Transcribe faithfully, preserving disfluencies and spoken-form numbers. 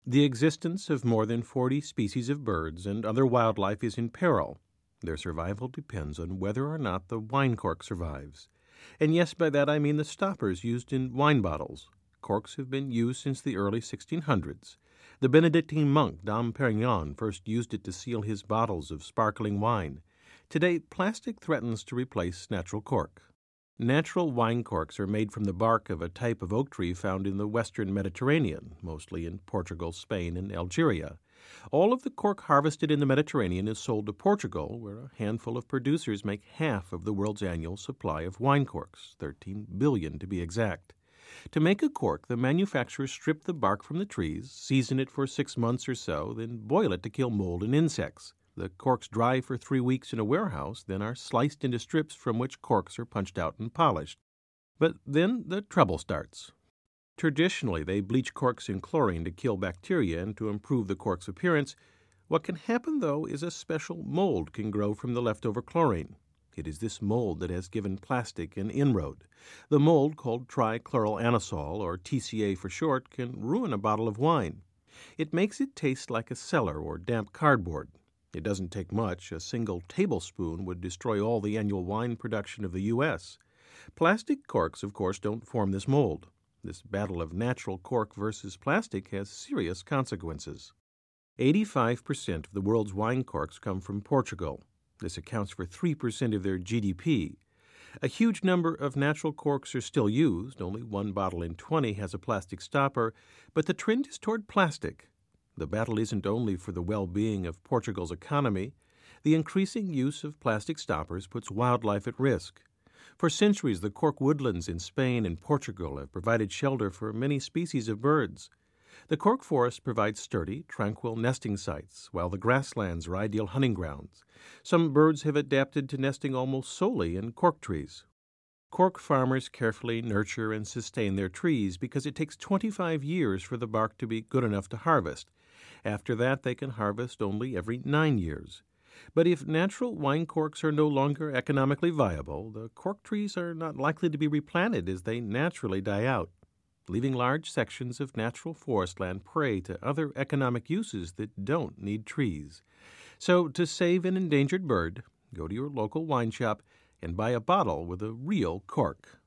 The existence of more than forty species of birds and other wildlife is in peril. Their survival depends on whether or not the wine cork survives. And yes, by that I mean the stoppers used in wine bottles. Corks have been used since the early sixteen hundreds. The Benedictine monk Dom Perignon first used it to seal his bottles of sparkling wine. Today, plastic threatens to replace natural cork. Natural wine corks are made from the bark of a type of oak tree found in the western Mediterranean, mostly in Portugal, Spain, and Algeria. All of the cork harvested in the Mediterranean is sold to Portugal, where a handful of producers make half of the world's annual supply of wine corks, thirteen billion to be exact. To make a cork, the manufacturers strip the bark from the trees, season it for six months or so, then boil it to kill mold and insects. The corks dry for three weeks in a warehouse, then are sliced into strips from which corks are punched out and polished. But then the trouble starts. Traditionally, they bleach corks in chlorine to kill bacteria and to improve the cork's appearance. What can happen, though, is a special mold can grow from the leftover chlorine. It is this mold that has given plastic an inroad. The mold, called trichloroanisole, or T C A for short, can ruin a bottle of wine. It makes it taste like a cellar or damp cardboard. It doesn't take much. A single tablespoon would destroy all the annual wine production of the U S Plastic corks, of course, don't form this mold. This battle of natural cork versus plastic has serious consequences. eighty-five percent of the world's wine corks come from Portugal. This accounts for three percent of their G D P. A huge number of natural corks are still used. Only one bottle in twenty has a plastic stopper, but the trend is toward plastic. The battle isn't only for the well-being of Portugal's economy. The increasing use of plastic stoppers puts wildlife at risk. For centuries, the cork woodlands in Spain and Portugal have provided shelter for many species of birds. The cork forest provides sturdy, tranquil nesting sites, while the grasslands are ideal hunting grounds. Some birds have adapted to nesting almost solely in cork trees. Cork farmers carefully nurture and sustain their trees because it takes twenty-five years for the bark to be good enough to harvest. After that, they can harvest only every nine years. But if natural wine corks are no longer economically viable, the cork trees are not likely to be replanted as they naturally die out, leaving large sections of natural forest land prey to other economic uses that don't need trees. So, to save an endangered bird, go to your local wine shop and buy a bottle with a real cork.